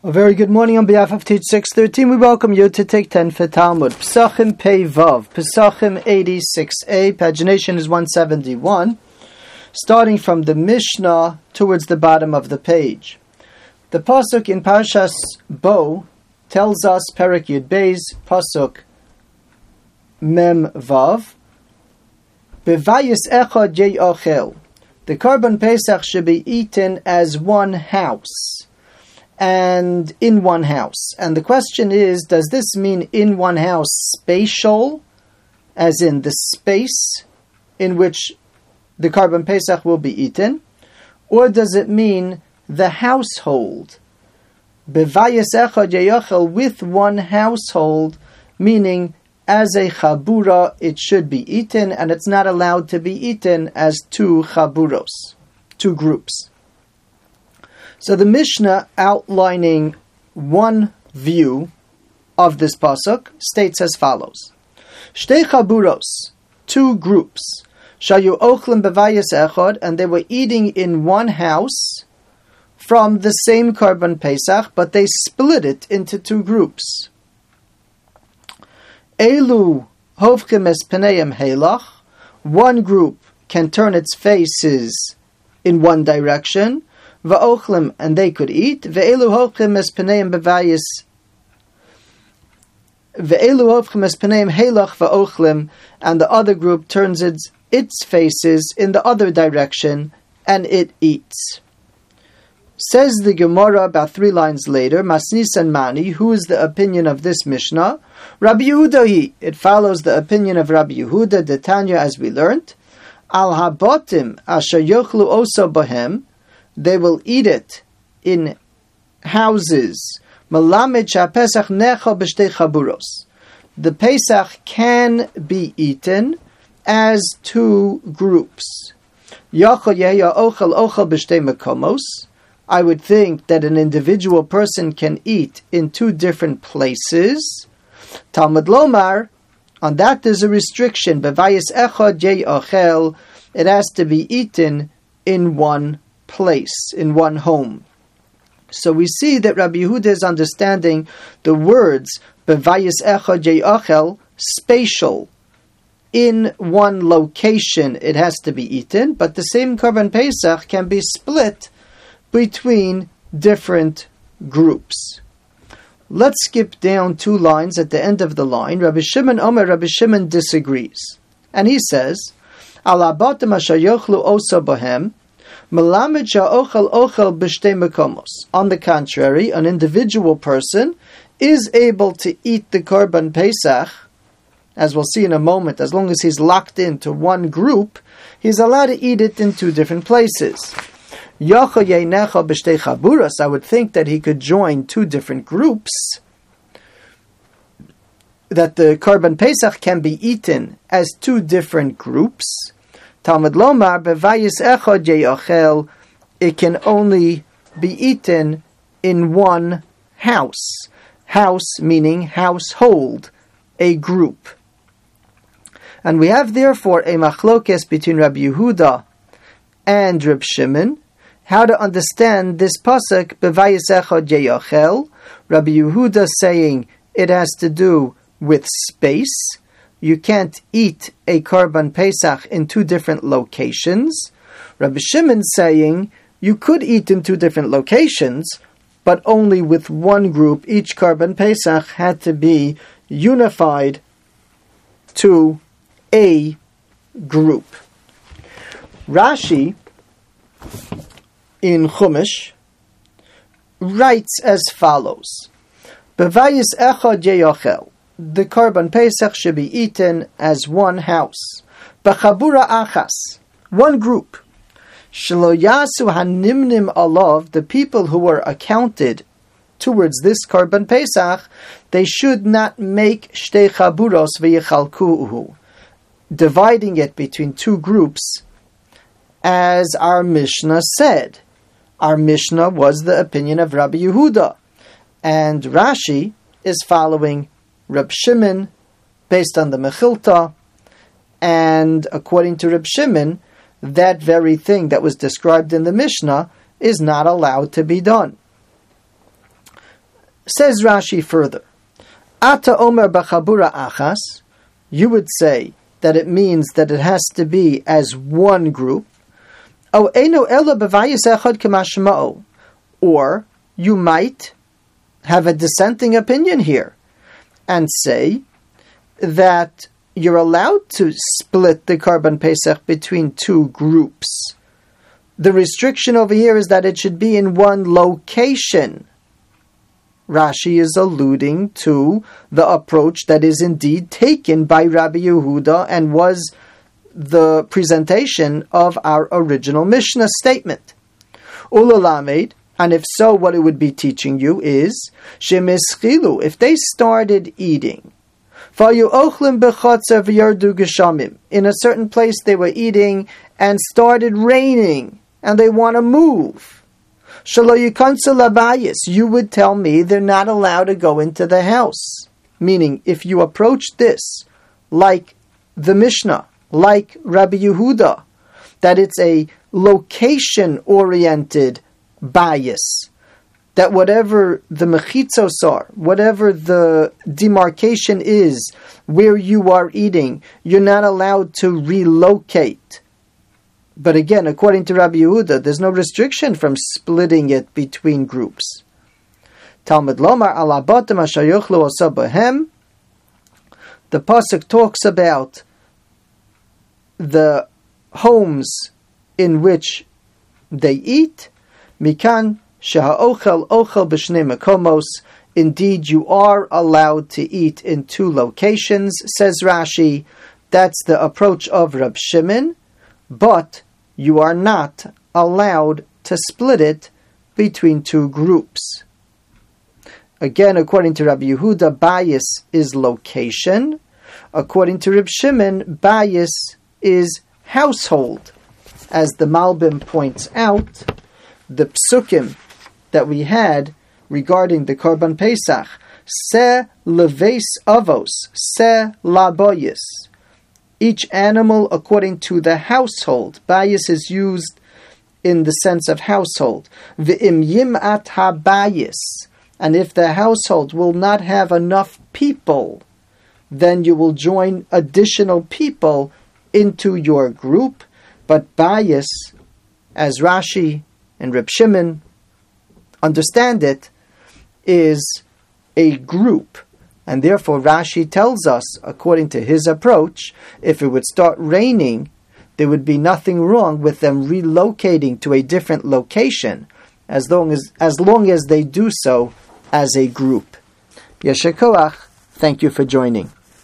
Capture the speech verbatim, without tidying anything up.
A very good morning on behalf of Teach six thirteen. We welcome you to take ten for Talmud. Pesachim Pei Vav. Pesachim eighty-six a. Pagination is one seventy-one. Starting from the Mishnah towards the bottom of the page. The Pasuk in Parshas Bo tells us, Perek Yud Beis, Pasuk Mem Vav, Bevayis Echad Ye'ochel. The Korban Pesach should be eaten as one house. And in one house. And the question is, does this mean in one house spatial, as in the space in which the Korban Pesach will be eaten? Or does it mean the household? Bevayis echad ye'ochel, with one household, meaning as a chabura it should be eaten, and it's not allowed to be eaten as two chaburos, two groups. So the Mishnah, outlining one view of this pasuk, states as follows: Shtei chaburos, two groups, shayu ochlim bevayis echad, and they were eating in one house from the same Korban Pesach, but they split it into two groups. Elu hovkim es peneim heilach, one group can turn its faces in one direction, va'ochlim, and they could eat. Ve'elu hovkim es peneim bevayis, ve'elu hovkim es peneim heilach va'ochlim, and the other group turns its its faces in the other direction and it eats. Says the Gemara about three lines later, Masnis and Mani, who is the opinion of this Mishnah? Rabbi Yehuda, it follows the opinion of Rabbi Yehuda, the Tanya, as we learnt. Al habotim asher yochlu oso bohem, they will eat it in houses. Malamed shapesach necha b'shtei chaburos. The Pesach can be eaten as two groups. Yachol yeya ochel ochel b'shtei mekomos. I would think that an individual person can eat in two different places. Talmud Lomar, on that there's a restriction. Bevayis echad ye'ochel, it has to be eaten in one place, in one home. So we see that Rabbi Yehuda is understanding the words Bevayis echad ye'ochel, spatial. In one location it has to be eaten, but the same Korban Pesach can be split between different groups. Let's skip down two lines at the end of the line. Rabbi Shimon Omer, Rabbi Shimon disagrees. And he says, Al abatim asher yochlu osa bohem, melamed sha'ochel ochel b'shtei mekomos. On the contrary, an individual person is able to eat the Korban Pesach, as we'll see in a moment, as long as he's locked into one group, he's allowed to eat it in two different places. I would think that he could join two different groups, that the Korban Pesach can be eaten as two different groups. Talmud Lomar, bevayis echad ye'ochel, it can only be eaten in one house. House meaning household, a group. And we have therefore a machlokes between Rabbi Yehuda and Reb Shimon, how to understand this pasuk, Bevayis echad ye'ochel. Rabbi Yehuda saying it has to do with space. You can't eat a Korban Pesach in two different locations. Rabbi Shimon saying you could eat in two different locations, but only with one group. Each Korban Pesach had to be unified to a group. Rashi in Chumash writes as follows: Bevayis echad ye'ochel, the Korban Pesach should be eaten as one house. B'chabura achas, one group. Shelo yasu hanimnim alav, the people who were accounted towards this Korban Pesach, they should not make shtei chaburos v'yechalkuhu, dividing it between two groups, as our Mishnah said. Our Mishnah was the opinion of Rabbi Yehuda, and Rashi is following Reb Shimon based on the Mechilta, and according to Reb Shimon, that very thing that was described in the Mishnah is not allowed to be done. Says Rashi further, Ata Omer B'chabura Achas, you would say that it means that it has to be as one group. O Eino Ela B'vayis Echad K'mashma'o, or you might have a dissenting opinion here and say that you're allowed to split the Karban Pesach between two groups. The restriction over here is that it should be in one location. Rashi is alluding to the approach that is indeed taken by Rabbi Yehuda and was the presentation of our original Mishnah statement. Ulalamed, and if so, what it would be teaching you is, Shemischilu, if they started eating, in a certain place they were eating and started raining, and they want to move. You would tell me they're not allowed to go into the house. Meaning, if you approach this like the Mishnah, like Rabbi Yehuda, that it's a location-oriented bias, that whatever the mechitzos are, whatever the demarcation is where you are eating, you're not allowed to relocate. But again, according to Rabbi Yehuda, there's no restriction from splitting it between groups. Talmud Lomar ala batim asher yochlu osa bohem. The pasuk talks about the homes in which they eat. Mikan sheha'ochel ochel b'shnei makomos. Indeed, you are allowed to eat in two locations, says Rashi. That's the approach of Rab Shimon, but you are not allowed to split it between two groups. Again, according to Rabbi Yehuda, bias is location. According to Rab Shimon, bias is household. As the Malbim points out, the psukim that we had regarding the Korban Pesach, se leves avos, se laboyis. Each animal according to the household. Bias is used in the sense of household. V'im yim'at habayis. And if the household will not have enough people, then you will join additional people into your group. But bias, as Rashi and Reb Shimon understand it, is a group. And therefore Rashi tells us, according to his approach, if it would start raining, there would be nothing wrong with them relocating to a different location, as long as, as long as they do so as a group. Yesher koach, thank you for joining.